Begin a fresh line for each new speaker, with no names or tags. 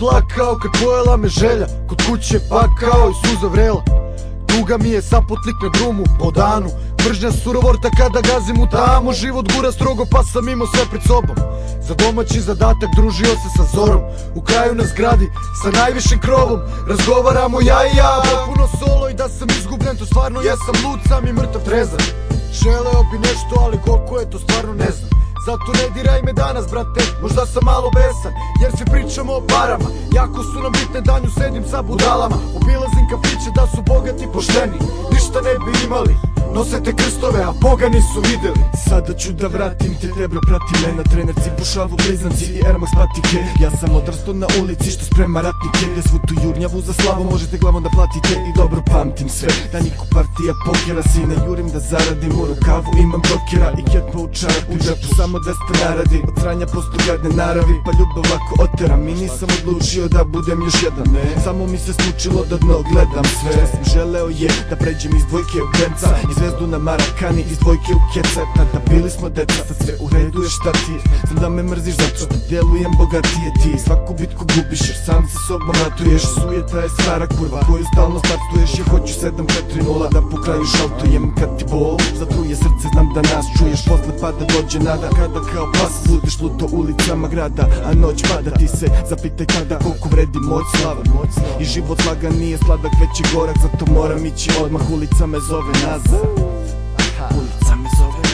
plakao kad pojela me želja, kod kuće pakao i suza vrela. Tuga mi je saputnik na drumu po danu, mržnja surovorta kada gazim u tamu. Život gura strogo pa sam imao sve pred sobom, za domaći zadatak družio se sa Zorom. U kraju na zgradi sa najvišim krovom razgovaramo ja i ja, potpuno solo. I da sam izgubljen to stvarno jesam, lud sam i mrtav trezan. Želeo bi nešto ali koliko je to stvarno ne znam. Zato ne diraj me danas brate, možda sam malo besan, jer svi pričamo o parama. Jako su nam bitne, danju sedim sa budalama. Obilazim kafiće da su bogati pošteni, ništa ne bi imali, nosete krstove, a Boga nisu videli.
Sada ću da vratim te, debro prati me na trenerci, pušavu blizanci i Air Max patike. Ja sam odrastao na ulici što sprema ratnike, gde svu tu jurnjavu za slavu možete glavom da platite. I dobro pamtim sve, da niko partija pokera, sine jurim da zaradim, u rukavu imam brokera i ketpa u čarapu, u džepu samo 200 naradi. Od sranja posto gadne naravi, pa ljubav lako oteram i nisam odlučio da budem još jedan. Samo mi se slučilo da dno gledam sve, sam želeo je da pređem iz dvojke u Benca, iz zvezdu na Marakani, iz dvojke u Keca. Tada bili smo deca, sad sve u redu je, šta ti je? Znam da me mrziš zato što delujem bogatije ti. Svaku bitku gubiš jer sam se sobom ratuješ. Sujeta je stara kurva koju stalno startuješ. Ja hoću 7-4-0 da po kraju šaltujem. Kad ti bol zatruje srce, znam da nas čuješ. Posle pada dođe nada, kada kao pas budeš luto ulicama grada, a noć pada. Ti se zapitaj kada koliko vredi moć slava. I život lagan nije sladak već je gorak, zato moram ići odmah, ulica me zove nazad. Ulica me zove